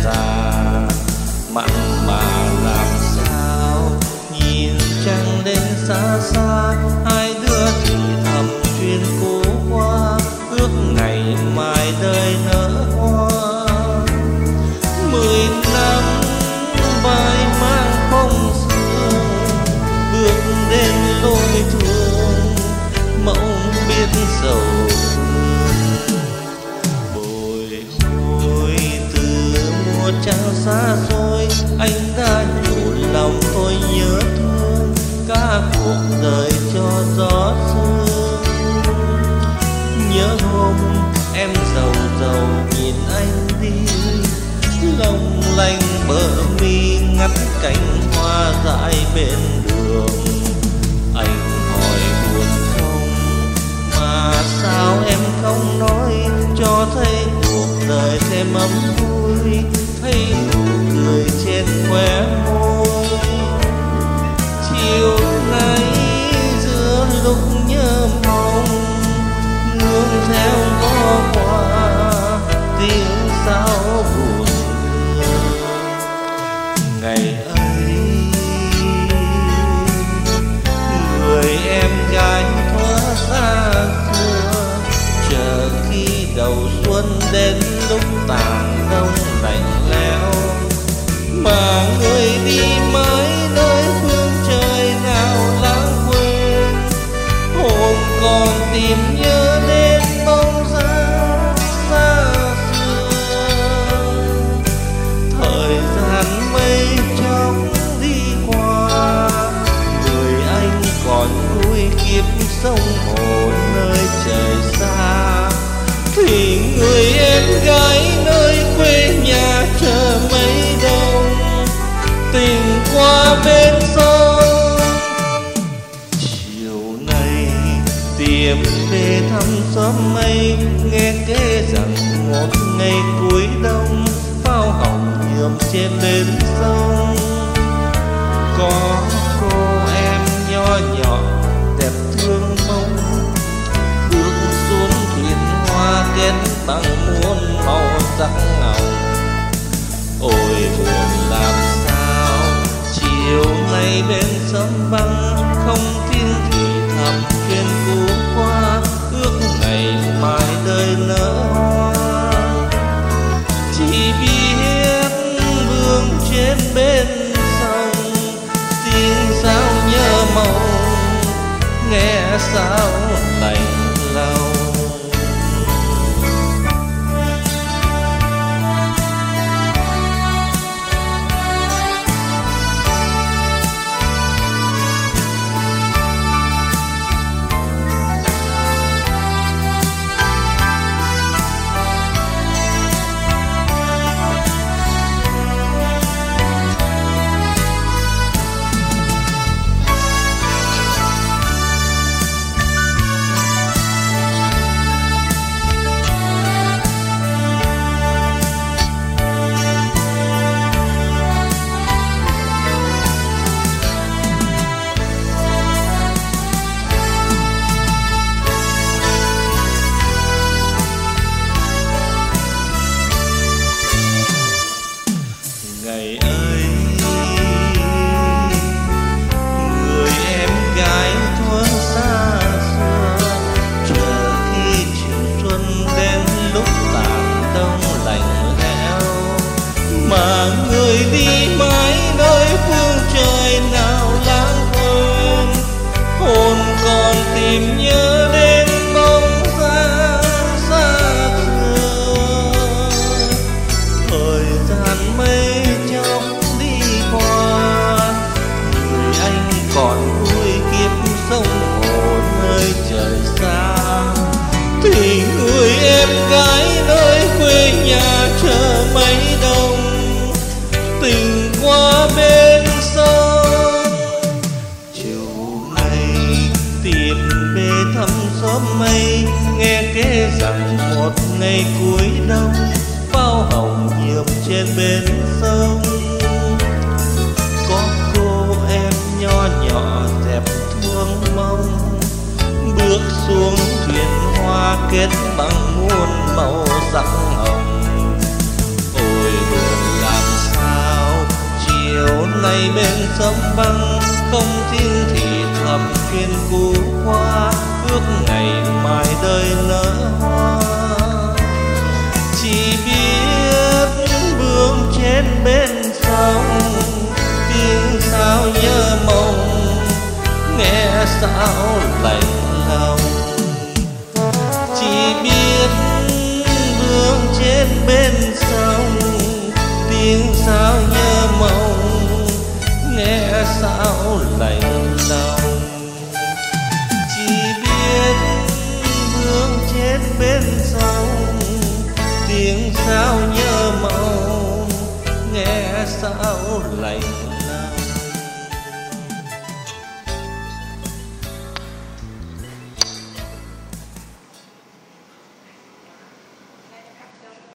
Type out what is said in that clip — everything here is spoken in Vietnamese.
già mặn mà làm sao. Nhìn trăng lên xa xa, hai đứa thì thầm chuyện cũ qua, ước ngày mai đời nở hoa. 10 năm vai mang phong sương, bước đến lối thương mộng biết sầu thương. Bồi hồi từ mùa trăng xa xôi, anh đã nhủ lòng tôi nhớ thương cả cuộc đời cho gió sương. Nhớ hôm em giàu giàu nhìn anh đi, long lanh bờ mi ngắt cánh hoa dại bên đường. Anh hỏi buồn không, mà sao em không nói, cho thấy cuộc đời thêm ấm vui, thấy nụ cười trên khóe môi. Chiều nay giữa lúc nhớ mong, nương theo gió qua tiếng sao buồn thương. Ngày ấy người em gái thuở xa xưa, chờ khi đầu xuân đến lúc tàn đông lạnh lẽo, mà người đi mãi nơi phương trời nào lãng quên. Hồn còn tìm nhớ đến bóng dáng xa xưa, thời gian mây chốc đi qua, người anh còn nuôi kiếp sông hồ nơi trời xa. Thì người em gái nơi quê nhà chờ mấy đông, tình qua bên sông. Chiều nay tìm về thăm xóm mây, nghe kể rằng một ngày cuối đông, pháo hồng nhuộm trên bến sông. Có cô em nho nhỏ đẹp thương mong, bước xuống thuyền hoa kết bằng muôn màu sắc hồng. Ôi buồn làm sao, chiều nay bên sớm băng, không tiếng thì thầm chuyện cũ qua, ước ngày mai đời nở hoa. Chỉ biết vương trên bên sông, tiếng sao nhớ mong, nghe sao lạnh lòng. Ngày ấy người em gái thuở xa xưa, chờ khi chiều xuân đến lúc tàn đông lạnh lẽo, mà người đi mãi nơi phương trời nào lãng quên. Hồn còn tìm nhớ đến bóng dáng xa xưa, thời gian mây chốc đi qua, người anh còn nuôi kiếp sông hồ nơi trời xa. Thì người em gái nơi quê nhà chờ mấy đông, tình qua bên sông. Chiều nay tìm về thăm xóm mây, nghe kể rằng một ngày cuối đông, pháo hồng nhuộm trên bên sông. Có cô em nho nhỏ đẹp thương mong, bước xuống thuyền hoa kết bằng muôn màu sắc hồng. Ôi buồn ngày bên sông băng không tin thì thầm chuyện cũ qua, ước ngày mai đời nở hoa. Chỉ biết bước trên bên sông, tiếng sao nhớ mong, nghe sao lạnh lòng. Chỉ biết bước trên bên sông, tiếng sao nhớ mong, nghe sao lạnh lòng. Chỉ biết bước trên bên sông, tiếng sao nhớ mong, nghe sao lạnh lòng.